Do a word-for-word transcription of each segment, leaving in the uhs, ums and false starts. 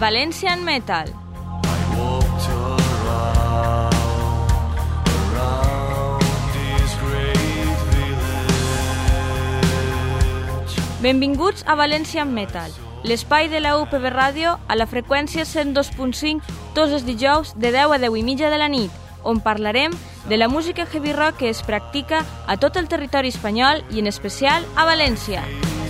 Valencian Metal. Benvinguts a Valencian Metal, l'espai de la U P B Ràdio a la freqüència cent dos punt cinc tots els dijous de deu a deu i mitja de la nit, on parlarem de la música heavy rock que es practica a tot el territori espanyol i en especial a València.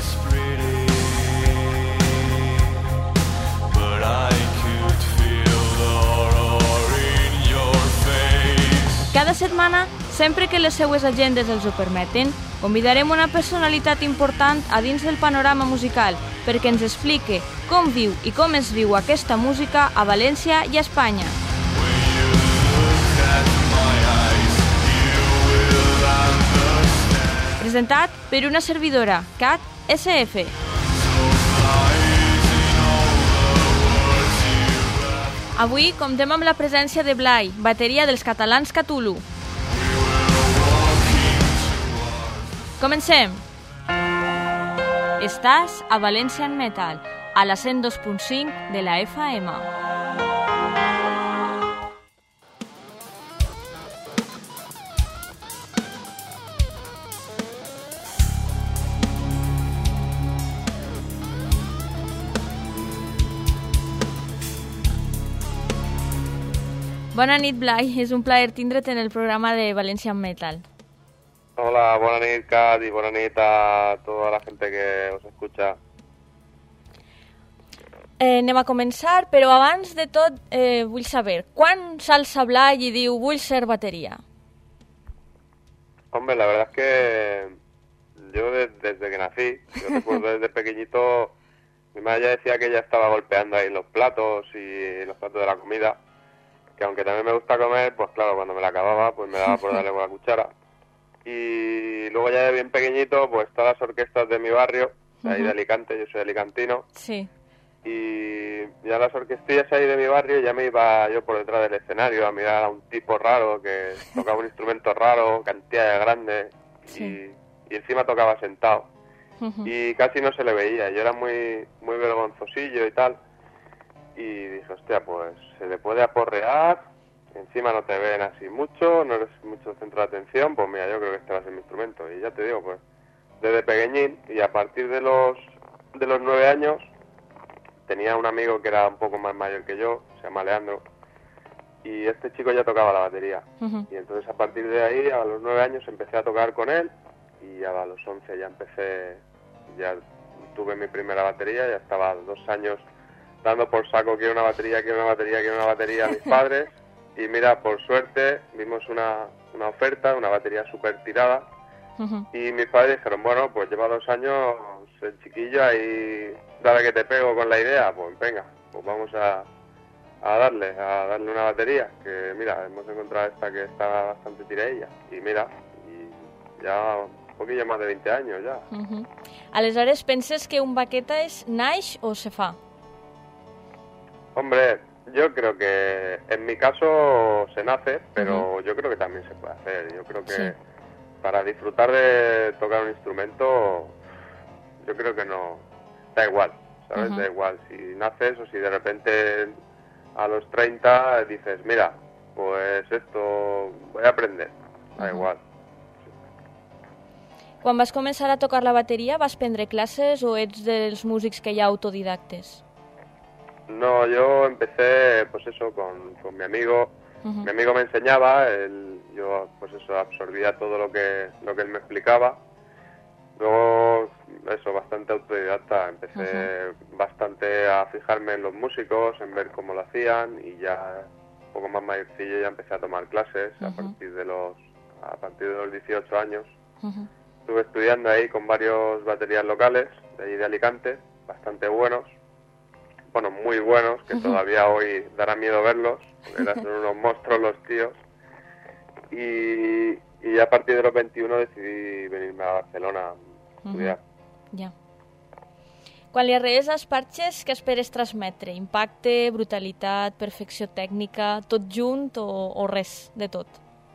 Cada setmana, sempre que les seues agendes els ho permeten, convidarem una personalitat important a dins del panorama musical perquè ens explique com viu i com es viu aquesta música a València i a Espanya. Presentat per una servidora, Cat S F. Avui comptem amb la presència de Blai, bateria dels catalans Cthulhu. Comencem! Estàs a Valencian Metal, a la cent dos punt cinc de la F M. Bona nit, Blai. És un plaer tindre't en el programa de Valencian Metal. Hola, bona nit, Kat, y bona nit a toda la gente que os escucha. Eh, anem a començar, però abans de tot eh, vull saber, quan s'alça Blai i diu vull ser bateria? Hombre, la verdad es que yo de, desde que nací, yo recuerdo desde pequeñito, mi madre ya decía que ella estaba golpeando ahí los platos y los platos de la comida, que aunque también me gusta comer, pues claro, cuando me la acababa, pues me daba por darle con la cuchara. Y luego ya de bien pequeñito, pues todas las orquestas de mi barrio, de ahí uh-huh. de Alicante, yo soy alicantino. Sí. Y ya las orquestillas ahí de mi barrio, ya me iba yo por detrás del escenario a mirar a un tipo raro que tocaba un instrumento raro, cantidades grandes, sí. y, y encima tocaba sentado. Uh-huh. Y casi no se le veía, yo era muy, muy vergonzosillo y tal. Y dije, hostia, pues se le puede aporrear, encima no te ven así mucho, no eres mucho centro de atención, pues mira, yo creo que este va a ser mi instrumento. Y ya te digo, pues desde pequeñín, y a partir de los de los nueve años, tenía un amigo que era un poco más mayor que yo, se llama Leandro, y este chico ya tocaba la batería. Uh-huh. Y entonces a partir de ahí, a los nueve años, empecé a tocar con él, y a los once ya empecé, ya tuve mi primera batería, ya estaba dos años dando por saco, quiero una batería, quiero una batería, quiero una batería a mis padres. Y mira, por suerte, vimos una, una oferta, una batería súper tirada. Uh-huh. Y mis padres dijeron, bueno, pues lleva dos años el chiquillo ahí, dale que te pego con la idea. Pues venga, pues vamos a, a darle, a darle una batería. Que mira, hemos encontrado esta que está bastante tiradilla. Y mira, y ya un poquillo más de veinte años ya. Uh-huh. Aleshores, penses que un baqueta és naix o se fa? Hombre, yo creo que en mi caso se nace, pero uh-huh. yo creo que también se puede hacer. Yo creo que sí. Para disfrutar de tocar un instrumento, yo creo que no, da igual, ¿sabes? Uh-huh. Da igual si naces o si de repente a los treinta dices, mira, pues esto voy a aprender, da uh-huh. igual. Quan vas començar a tocar la bateria, vas prendre classes o ets dels músics que hi ha autodidactes? No, yo empecé, pues eso, con, con mi amigo. Uh-huh. Mi amigo me enseñaba, él, yo, pues eso, absorbía todo lo que lo que él me explicaba. Luego, eso, bastante autodidacta. Empecé uh-huh. bastante a fijarme en los músicos, en ver cómo lo hacían, y ya un poco más mayorcillo ya empecé a tomar clases uh-huh. a partir de los a partir de los dieciocho años. Uh-huh. Estuve estudiando ahí con varios baterías locales de allí de Alicante, bastante buenos. Bueno, muy buenos, que todavía hoy dará miedo verlos, porque eran unos monstruos los tíos. Y, y a partir de los veintiuno decidí venirme a Barcelona a estudiar. Uh-huh. Ja. Quan li arrees als parxes, què esperes transmetre? Impacte, brutalitat, perfecció tècnica, tot junt o, o res de tot?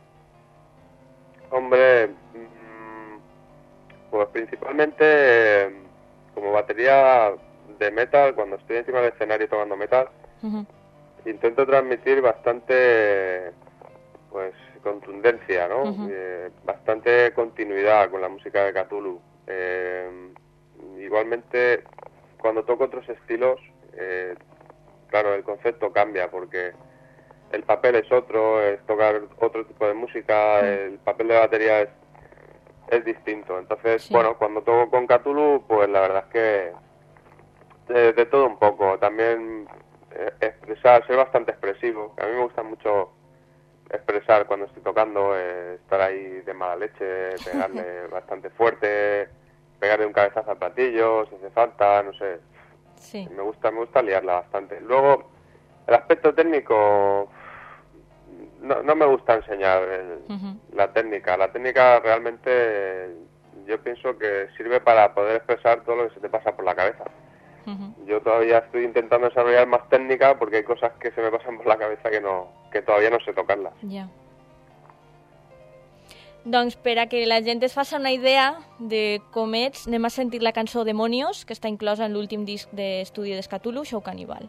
Hombre, pues principalmente como batería de metal, cuando estoy encima del escenario tocando metal, Uh-huh. intento transmitir bastante, pues, contundencia, ¿no? Uh-huh. Eh, bastante continuidad con la música de Cthulhu. Eh, igualmente, cuando toco otros estilos, eh, claro, el concepto cambia porque el papel es otro, es tocar otro tipo de música, el papel de batería es, es distinto. Entonces, sí. bueno, cuando toco con Cthulhu, pues la verdad es que de, de todo un poco. También eh, expresar, ser bastante expresivo. A mí me gusta mucho expresar cuando estoy tocando, eh, estar ahí de mala leche, pegarle bastante fuerte, pegarle un cabezazo al platillo, si hace falta, no sé. Sí. Me gusta, me gusta liarla bastante. Luego, el aspecto técnico, no, no me gusta enseñar el, Uh-huh. la técnica. La técnica realmente eh, yo pienso que sirve para poder expresar todo lo que se te pasa por la cabeza. Uh-huh. Yo todavía estoy intentando desarrollar más técnica porque hay cosas que se me pasan por la cabeza que no que todavía no sé tocarlas. Ja. Doncs per a que la gent es faci una idea de com ets, anem a sentir la cançó Demonios, que està inclosa en l'últim disc d'estudi de Cthulhu, Show Cannibal.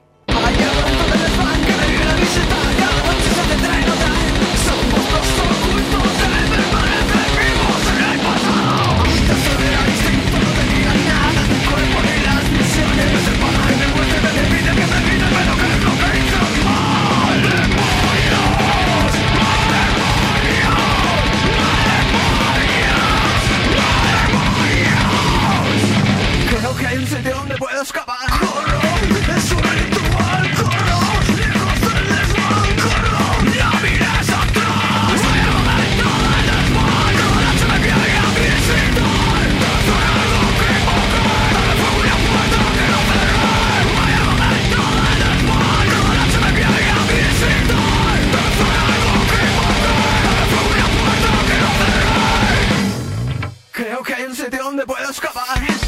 Creo que hay un sitio donde puedo escapar. Corro, es un ritual. Corro, lejos del desván. Corro, no mires atrás. Vaya momento del desván. Ahora se me cae a visitar. Soy algo que invocar. Dale fuego y una puerta que no cerrar. Vaya momento del desván. Ahora se me cae a visitar. Soy algo que invocar. Dale fuego y una puerta que no cerrar. Creo que hay un sitio donde puedo escapar.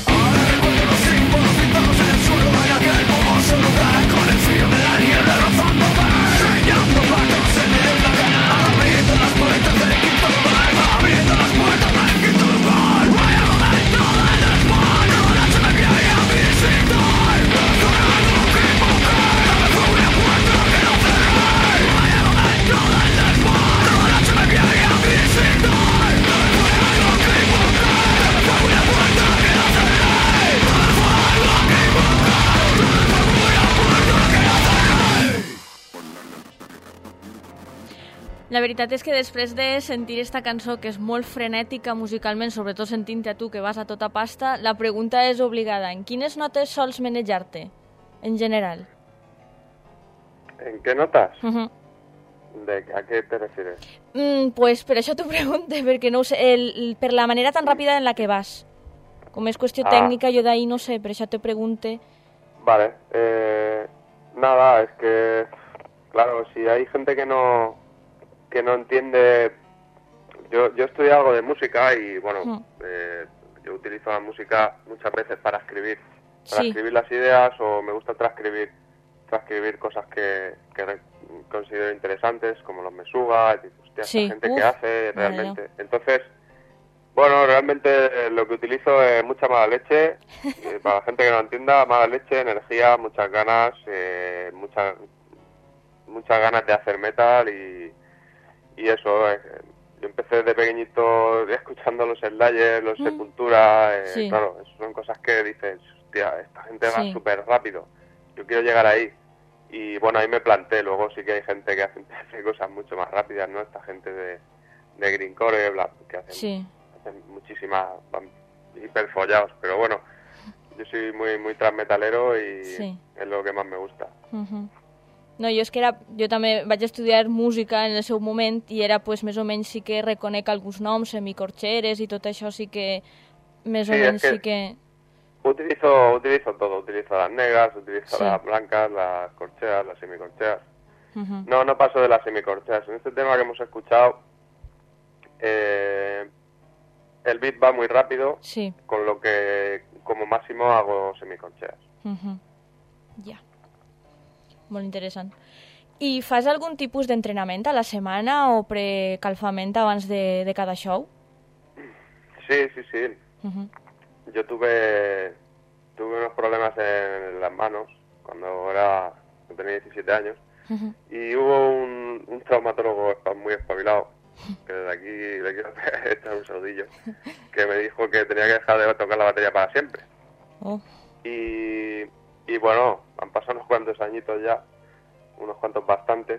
Con el frío de la niebla rozándome, sellando patos en el lagar, abriendo las puertas del quinto lugar, abriendo las puertas del quinto lugar. Vaya momento del desván, ahora se me cae a visitar. Con algo que invocar, dame fuego y una puerta que no cerrar. Vaya momento del desván, ahora se me cae a visitar. Con algo que invocar, dame fuego y una puerta que no cerrar. Con algo que invocar. La veritat és que després de sentir esta cançó, que és molt frenètica musicalment, sobretot sentint-te a tu que vas a tota pasta, la pregunta és obligada. En quines notes sols manejar-te, en general? ¿En qué notas? Uh-huh. ¿De a qué te refieres? Mm, pues per això t'ho pregunte, perquè no ho sé, el, el, per la manera tan ràpida en la que vas. Com és qüestió ah. tècnica, jo d'ahí no sé, per això te pregunte. Vale, eh, nada, es que, claro, si hay gente que no que no entiende, yo yo estudié algo de música y, bueno, mm. eh, yo utilizo la música muchas veces para escribir, para sí. escribir las ideas, o me gusta transcribir transcribir cosas que, que considero interesantes, como los mesuga, hostia, sí. esta gente Uf, que hace realmente. Vale. Entonces, bueno, realmente lo que utilizo es mucha mala leche, eh, para la gente que no entienda, mala leche, energía, muchas ganas, eh, muchas muchas ganas de hacer metal y, y eso. Eh, yo empecé de pequeñito escuchando los Slayers, los mm. Sepultura, eh, sí. claro, eso son cosas que dices, hostia, esta gente va sí. súper rápido, yo quiero llegar ahí. Y bueno, ahí me planté. Luego sí que hay gente que hace, hace cosas mucho más rápidas, ¿no? Esta gente de, de Greencore, bla, que hacen... Sí. muchísimas, hiperfollados, pero bueno, yo soy muy muy transmetalero y sí. es lo que más me gusta. Uh-huh. No, jo és que era, jo també vaig estudiar música en el seu moment i era pues més o menys sí que reconec alguns noms, semicorcheres i tot això sí que més sí, o menys es que sí que... Utilizo, utilizo todo, utilizo las negras, utilizo sí. las blancas, las corcheas, las semicorcheas. Uh-huh. No, no paso de las semicorcheas. En este tema que hemos escuchado, eh, el beat va muy rápido, sí. con lo que como máximo hago semicorcheas. Uh-huh. Ja. Molt interessant. I fas algun tipus d'entrenament a la setmana o precalfament abans de, de cada show? Sí, sí, sí. Uh-huh. Yo tuve tuve unos problemas en las manos cuando era tenía diecisiete años. Ujú. Y hubo un, un traumatólogo espa- muy espabilado, que desde aquí le quiero echar un saludillo, que me dijo que tenía que dejar de tocar la batería para siempre. Oh. Y, y bueno, han pasado unos cuantos añitos ya, unos cuantos bastantes,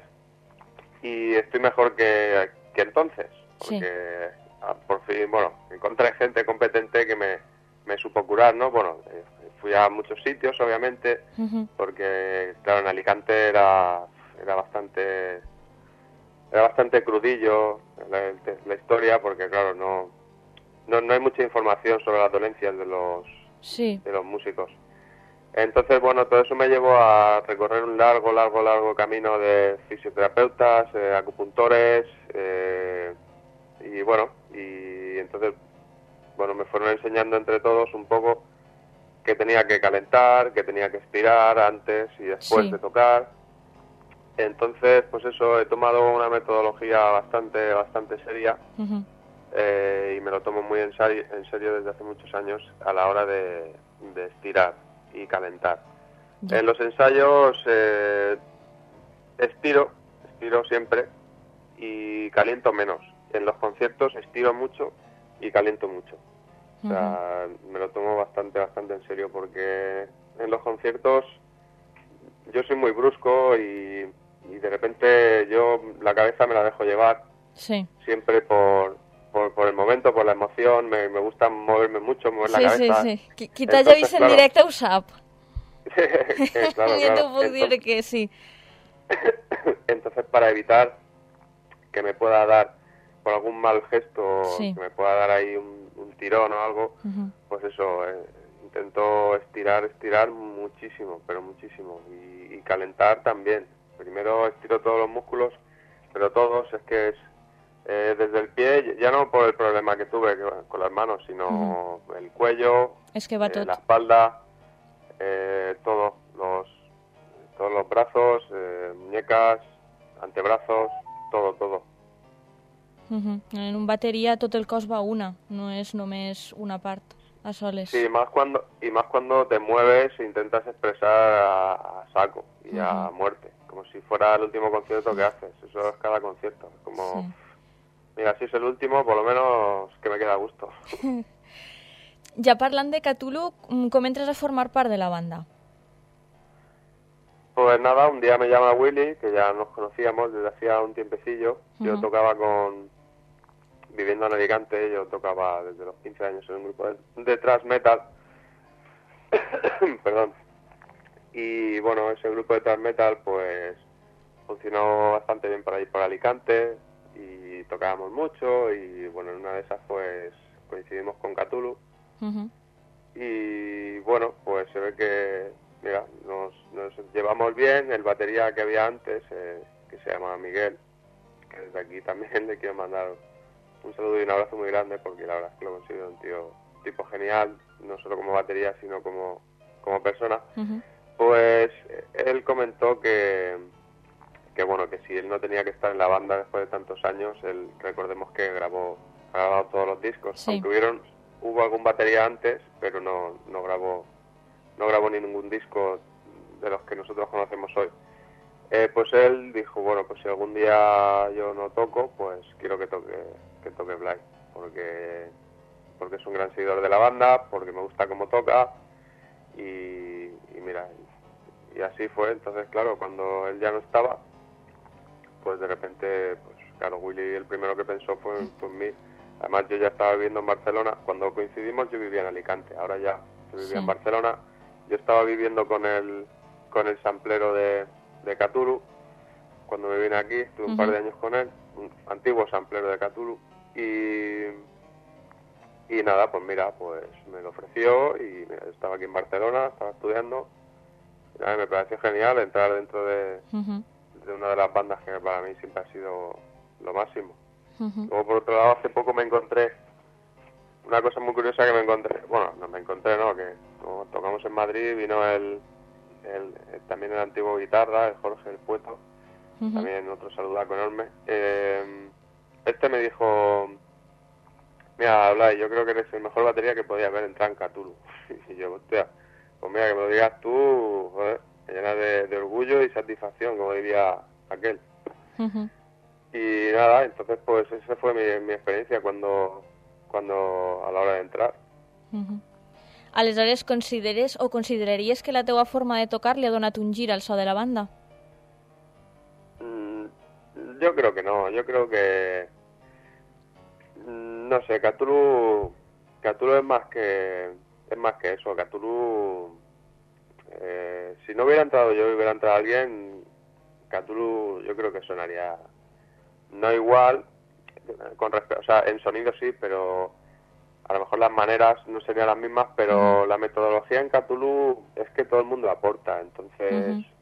y estoy mejor que, que entonces, Sí. porque ah, por fin, bueno, encontré gente competente que me, me supo curar, ¿no? Bueno, eh, fui a muchos sitios, obviamente, Ujú. porque, claro, en Alicante era, era bastante era bastante crudillo la, la historia, porque, claro, no, no, no hay mucha información sobre las dolencias de los, Sí. de los músicos. Entonces, bueno, todo eso me llevó a recorrer un largo, largo, largo camino de fisioterapeutas, eh, acupuntores, eh, y bueno, y entonces, bueno, me fueron enseñando entre todos un poco que tenía que calentar, que tenía que estirar antes y después Sí. de tocar. Entonces, pues eso, he tomado una metodología bastante, bastante seria, Ujú. eh, y me lo tomo muy en serio, en serio desde hace muchos años a la hora de, de estirar y calentar. Ya. En los ensayos eh, estiro, estiro siempre y caliento menos. En los conciertos estiro mucho y caliento mucho. O sea, me lo tomo bastante, bastante en serio, porque en los conciertos yo soy muy brusco y, y de repente yo la cabeza me la dejo llevar Sí. siempre por, por, por el momento, por la emoción. Me, me gusta moverme mucho, mover la Sí, sí, cabeza. sí. Qui, qui t'hagi Entonces, vist en claro. directe ho sap. Eh, claro, Jo claro. t'ho puc dir Entonces, que sí. entonces, para evitar que me pueda dar por algún mal gesto, Sí. que me pueda dar ahí un, un tirón o algo, Ujú. pues eso, eh, intento estirar, estirar muchísimo, pero muchísimo, y, y calentar también. Primero estiro todos los músculos, pero todos, es que es eh, desde el pie, ya no por el problema que tuve que, con las manos, sino el cuello, És que va eh, tot. la espalda, eh, todo, los, todos los brazos, eh, muñecas, antebrazos, todo, todo. Ujú. En un bateria tot el cos va una, no és només una part a soles. Sí, más cuando y más cuando te mueves e intentas expresar a, a saco y a Ujú. muerte, como si fuera el último concierto que haces. Eso es cada concierto. Es como, Sí. mira, si es el último, por lo menos que me queda a gusto. Ja parlant de Cthulhu, mm, com entres a formar part de la banda? Pues nada, un día me llama Willy, que ya nos conocíamos desde hacía un tiempecillo. Yo Ujú. tocaba con... Viviendo en Alicante, yo tocaba desde los quince años en un grupo de, de thrash metal. Perdón. Y bueno, ese grupo de thrash metal pues funcionó bastante bien para ir por Alicante y tocábamos mucho, y bueno, en una de esas pues coincidimos con Cthulhu. Ujú. Y bueno, pues se ve que, mira, nos, nos llevamos bien. El batería que había antes, eh, que se llama Miguel, que desde aquí también le quiero mandar un saludo y un abrazo muy grande, porque la verdad es que lo considero un tío, tipo genial, no solo como batería, sino como, como persona. Ujú. Pues eh, él comentó que, que bueno, que si él no tenía que estar en la banda después de tantos años, él, recordemos que grabó, ha grabado todos los discos, Sí. aunque hubieron, hubo algún batería antes, pero no, no grabó, no grabó ni ningún disco de los que nosotros conocemos hoy. Eh, pues él dijo, bueno, pues si algún día yo no toco, pues quiero que toque, que toque Blay, porque, porque es un gran seguidor de la banda, porque me gusta cómo toca, y, y mira, y, y así fue. Entonces, claro, cuando él ya no estaba, pues de repente, pues claro, Willy el primero que pensó fue, fue en mí. Además, yo ya estaba viviendo en Barcelona. Cuando coincidimos, yo vivía en Alicante. Ahora ya yo vivía Sí. en Barcelona. Yo estaba viviendo con el con el samplero de, de Cthulhu. Cuando me vine aquí, estuve un par de Ujú. años con él, un antiguo samplero de Cthulhu. Y, y nada, pues mira, pues me lo ofreció, y mira, yo estaba aquí en Barcelona, estaba estudiando. Y nada, me pareció genial entrar dentro de, Ujú. de una de las bandas que para mí siempre ha sido lo máximo. Ujú. Luego, por otro lado, hace poco me encontré una cosa muy curiosa que me encontré. Bueno, no me encontré, no, que como tocamos en Madrid, vino el, el, el- también el antiguo guitarra, el Jorge el Pueto, Ujú. también otro saludaco enorme. Eh, este me dijo, mira, Blay, yo creo que eres el mejor batería que podía haber entrado en Cthulhu. Y yo, hostia, pues mira, que me lo digas tú, joder, me llena de, de orgullo y satisfacción, como diría aquel. Uh-huh. Y nada, entonces pues esa fue mi, mi experiencia cuando, cuando a la hora de entrar. Uh-huh. Aleshores, consideres o consideraries que la teua forma de tocar li ha donat un gir al so de la banda? Mm, yo creo que no, yo creo que... No sé, Cthulhu, Cthulhu es más que es más que eso. Cthulhu, eh, si no hubiera entrado yo y hubiera entrado alguien, Cthulhu yo creo que sonaría no igual, con respeto, o sea, en sonido sí, pero a lo mejor las maneras no serían las mismas, pero uh-huh. la metodología en Cthulhu es que todo el mundo aporta, entonces uh-huh.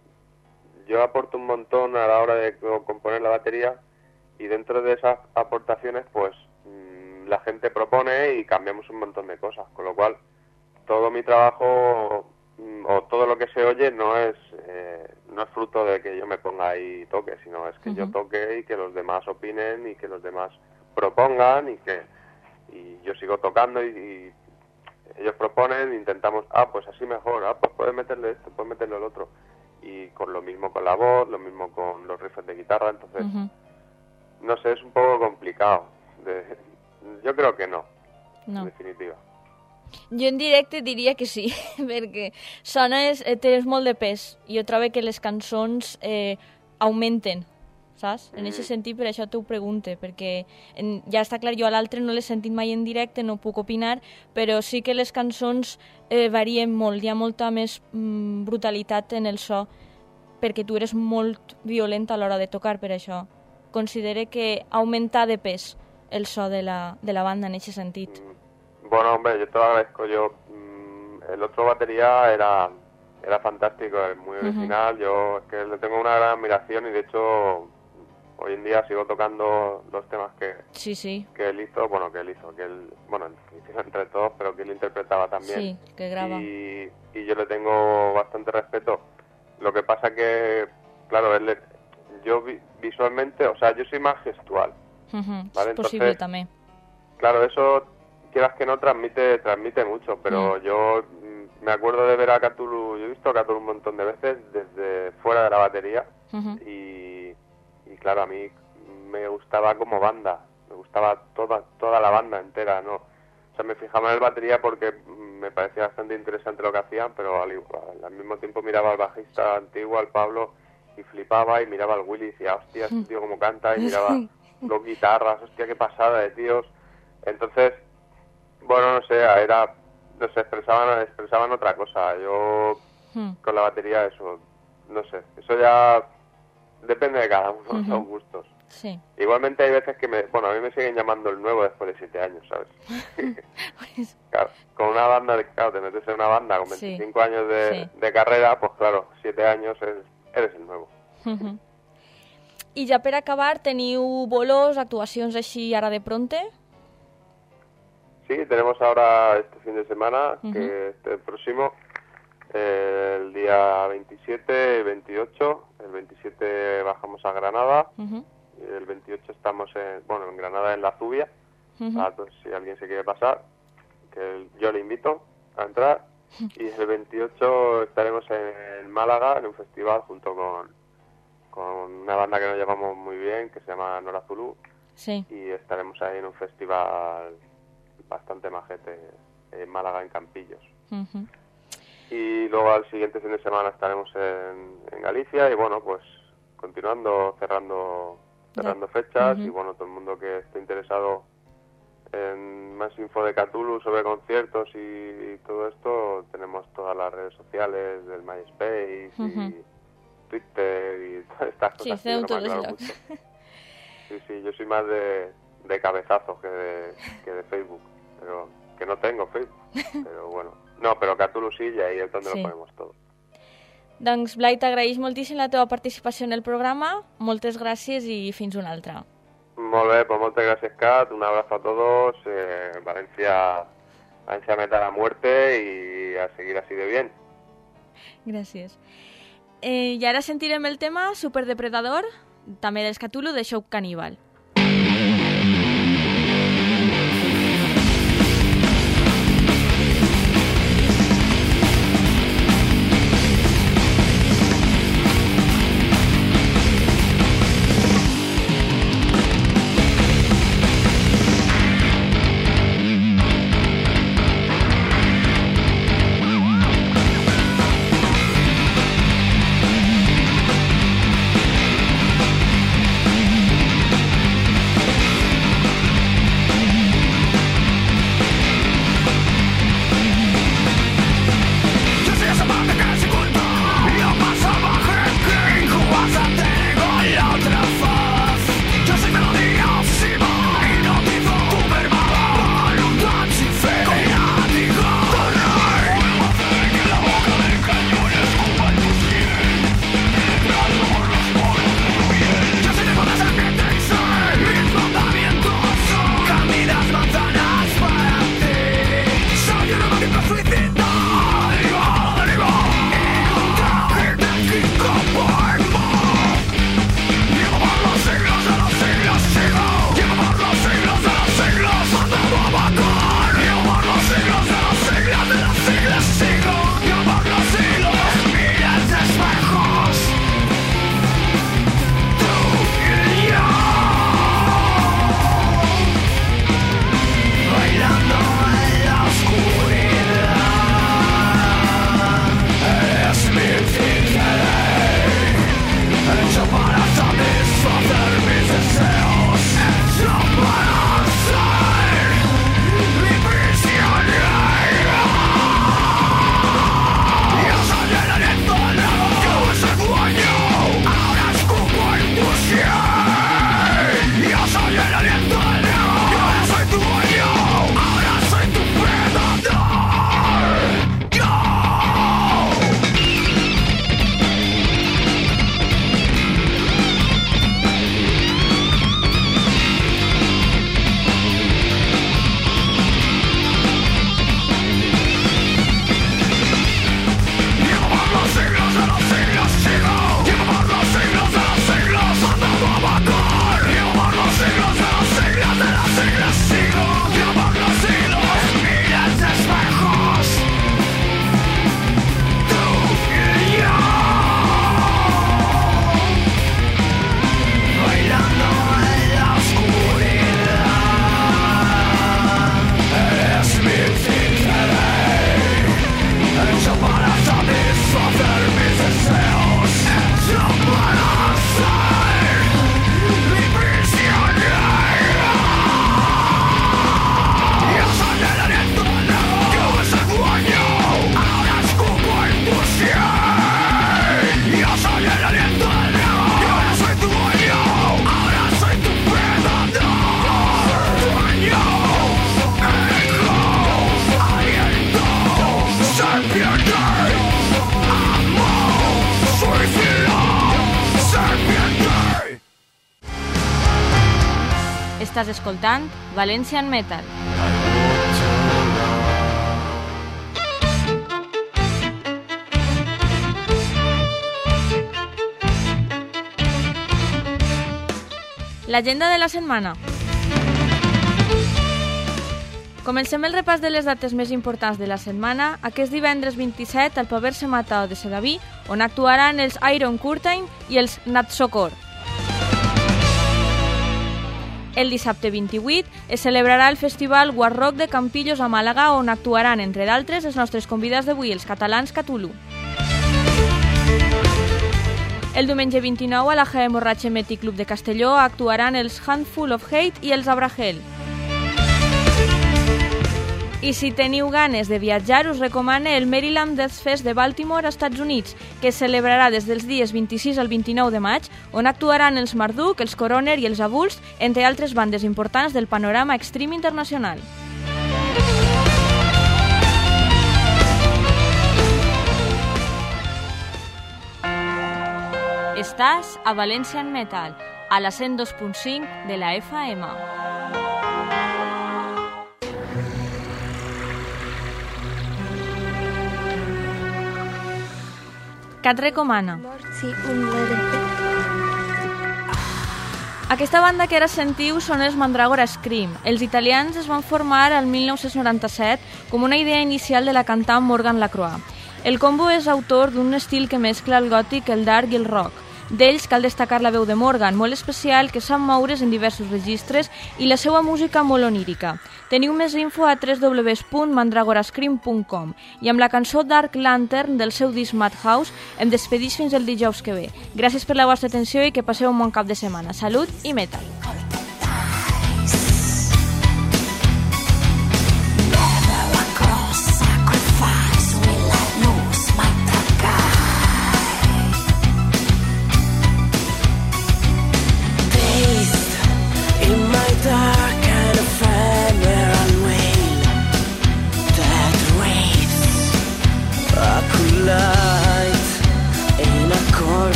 yo aporto un montón a la hora de componer la batería y dentro de esas aportaciones pues la gente propone y cambiamos un montón de cosas, con lo cual todo mi trabajo o todo lo que se oye no es eh, no es fruto de que yo me ponga ahí y toque, sino es que uh-huh. yo toque y que los demás opinen y que los demás propongan y que y yo sigo tocando y, y ellos proponen, intentamos, ah, pues así mejor, ah, pues puedes meterle esto, puedes meterle el otro, y con lo mismo con la voz, lo mismo con los riffs de guitarra, entonces uh-huh. no sé, es un poco complicado. De, jo crec que no, no, en definitiva. Jo en directe diria que sí, perquè sones, eh, tens molt de pes, i jo trobo que les cançons eh, augmenten, saps? En aquest mm. sentit, per això t'ho pregunte, perquè en, ja està clar, jo a l'altre no l'he sentit mai en directe, no puc opinar, però sí que les cançons eh, varien molt, hi ha molta més mm, brutalitat en el so, perquè tu eres molt violent a l'hora de tocar, per això. Considere que augmenta de pes el so de la, de la banda en ese sentido. Bueno, hombre, yo te lo agradezco. Yo, el otro batería era era fantástico, es muy original. Uh-huh. Yo es que le tengo una gran admiración y de hecho hoy en día sigo tocando los temas que sí, sí. que él hizo, bueno, que él hizo, que él, bueno, hizo entre todos, pero que él interpretaba también. Sí, que graba. Y, y yo le tengo bastante respeto. Lo que pasa que, claro, él, yo vi, visualmente, o sea, yo soy más gestual. Uh-huh. ¿Vale? Es posible entonces, también. Claro, eso, quieras que no, transmite transmite mucho, pero uh-huh. yo mm, me acuerdo de ver a Cthulhu, yo he visto a Cthulhu un montón de veces desde fuera de la batería uh-huh. y, y claro, a mí me gustaba como banda, me gustaba toda toda la banda entera, ¿no? O sea, me fijaba en el batería porque me parecía bastante interesante lo que hacían, pero al, igual, al mismo tiempo miraba al bajista antiguo, al Pablo, y flipaba, y miraba al Willy y decía, hostia, este tío cómo canta, y miraba dos guitarras, hostia, qué pasada de tíos. Entonces, bueno, no sé, era, no sé, expresaban, expresaban otra cosa. Yo, hmm. con la batería, eso, no sé, eso ya depende de cada uno, uh-huh. son gustos. Sí. Igualmente hay veces que me, bueno, a mí me siguen llamando el nuevo después de siete años, ¿sabes? pues... claro, con una banda, de, claro, te metes en una banda con veinticinco sí. años de, sí. de carrera, pues claro, siete años eres, eres el nuevo. Uh-huh. I ja per acabar, teniu bolos, actuacions així ara de pronte? Sí, tenemos ahora este fin de semana, uh-huh. que este próximo, eh, el día veintisiete y veintiocho. El veintisiete bajamos a Granada, uh-huh. y el veintiocho estamos en, bueno, en Granada en La Zubia, uh-huh. a, pues, si alguien se quiere pasar, que el, yo le invito a entrar, uh-huh. y el veintiocho estaremos en, en Málaga en un festival junto con con una banda que nos llevamos muy bien, que se llama Nora Zulu, sí. y estaremos ahí en un festival bastante majete en Málaga, en Campillos. Uh-huh. Y luego al siguiente fin de semana estaremos en, en Galicia, y bueno, pues continuando, cerrando cerrando yeah. fechas, uh-huh. y bueno, todo el mundo que esté interesado en más info de Cthulhu sobre conciertos y, y todo esto, tenemos todas las redes sociales del MySpace, uh-huh. y Twitter y todas estas cosas. Sí, que no me aclaro mucho. Sí, sí, yo soy más de, de cabezazos que de, que de Facebook, pero que no tengo Facebook, pero bueno. No, però Cthulhu sí, i ahí és on sí. lo ponemos todo. Doncs, Blai, t'agraïs moltíssim la teva participació en el programa, moltes gràcies i fins una altra. Molt bé, pues moltes gràcies, Kat, un abrazo a todos, eh, Valencia, Valencia metal a muerte y a seguir así de bien. Gràcies. Eh, I ara sentirem el tema Superdepredador, també dels Cthulhu, de Show Cannibal. Estàs escoltant Valencian Metal. L'agenda de la setmana. Comencem el repàs de les dates més importants de la setmana. Aquest divendres vint-i-set al Poverse Matao de Sedaví, on actuaran els Iron Curtain i els Natsokor. El dissabte vint-i-vuit es celebrarà el festival War Rock de Campillos a Màlaga, on actuaran, entre d'altres, els nostres convidats d'avui, els catalans Cthulhu. El diumenge vint-i-nou a la G M Borratxe Meti Club de Castelló actuaran els Handful of Hate i els Abrahel. I si teniu ganes de viatjar, us recomane el Maryland Death Fest de Baltimore, als Estats Units, que es celebrarà des dels dies vint-i-sis al vint-i-nou de maig, on actuaran els Marduk, els Coroner i els Abuls, entre altres bandes importants del panorama extreme internacional. Estàs a Valencian Metal, a la cent dos punt cinc de la F M. Que et recomana? Aquesta banda que ara sentiu són els Mandragora Scream. Els italians es van formar el mil nou-cents noranta-set com una idea inicial de la cantant Morgan Lacroix. El combo és autor d'un estil que mescla el gòtic, el dark i el rock. D'ells cal destacar la veu de Morgan, molt especial, que sap moure's en diversos registres, i la seva música molt onírica. Teniu més info a w w w punt mandragorascream punt com i amb la cançó Dark Lantern del seu disc Madhouse em despedís fins el dijous que ve. Gràcies per la vostra atenció i que passeu un bon cap de setmana. Salut i metal!